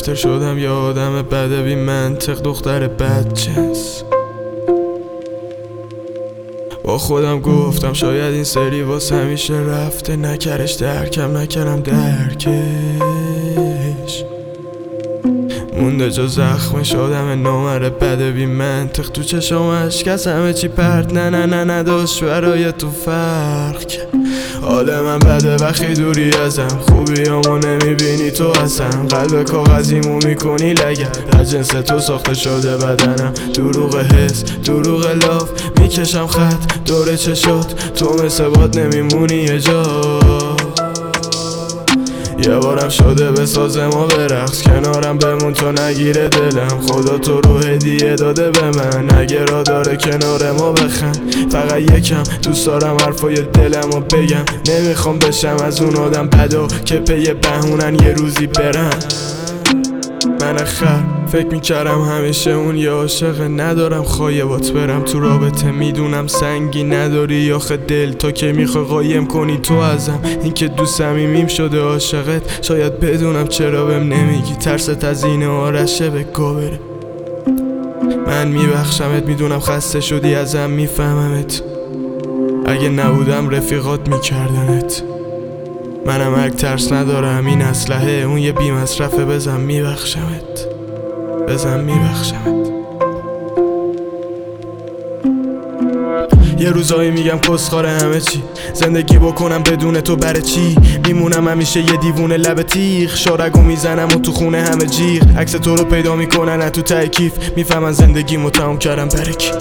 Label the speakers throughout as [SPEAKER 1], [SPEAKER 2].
[SPEAKER 1] رفته شدم یه آدم بد بی منطق، دختر بدجنس. با خودم گفتم شاید این سری واسه همیشه رفته، نکرش درکم نکردم درکش. مونده جا زخمش آدم نامره بد بی منطق، تو چشامش کس همه چی پرت، نه نداشت برای تو فرق کرد. حال من بده وقتی دوری ازم، خوبیامو نمیبینی تو اصلا، قلب کاغذیمو میکنی لگم، از جنس تو ساخته شده بدنم، دروغ حس دروغ لاف، میکشم خط دور چشات، تو مثل باد نمیمونی یه جا. یه بارم شده بسازه ما برقص، کنارم بمون تو نگیره دلم، خدا تو رو هدیه داده به من، اگه را داره کنار ما بخند. فقط یکم دوست دارم حرفای دلمو بگم، نمیخوام بشم از اون آدم بدا که پی بهونن یه روزی برن. من خر فکر میکردم همیشه اون یه عاشقه، ندارم خایبات برم تو رابطه، میدونم سنگی نداری آخه دل، تا که میخوای قایم کنی تو ازم، این که دوست صمیمیم شده عاشقت، شاید بدونم چرا بهم نمیگی، ترست از این آرشه به گوره. من میبخشمت، میدونم خسته شدی ازم، میفهممت، اگه نبودم رفیقات میکردنت. منم مرگ ترس ندارم، این اسلحه اون یه بی مصرفه، بزن میبخشمت، بزن میبخشمت. یه روزایی میگم کسخاره همه چی، زندگی بکنم بدون تو برای چی، میمونم همیشه یه دیوونه لب تیغ، شارگو میزنم و تو خونه همه جیغ، عکس تو رو پیدا میکنن تو ته کیف، میفهمن زندگیمو تمام کردم برای کی.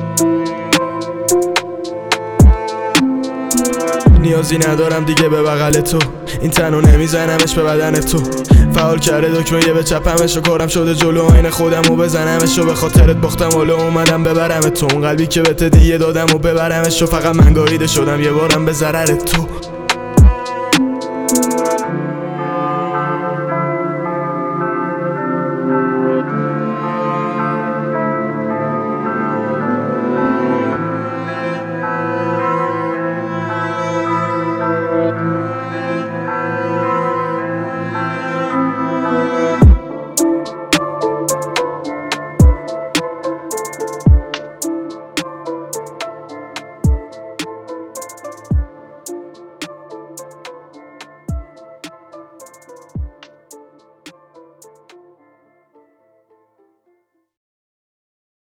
[SPEAKER 1] نیازی ندارم دیگه به بغل تو، این تنو نمیزنمش به بدن تو، فعال کرده دکمه یه به چپمش و کارم شده جلو آینه خودم و بزنمش و به خاطرت باختم حالا اومدم ببرم تو، اون قلبی که بهت دیگه دادم و ببرمش و فقط من گاییده شدم یه بارم به ضرر تو.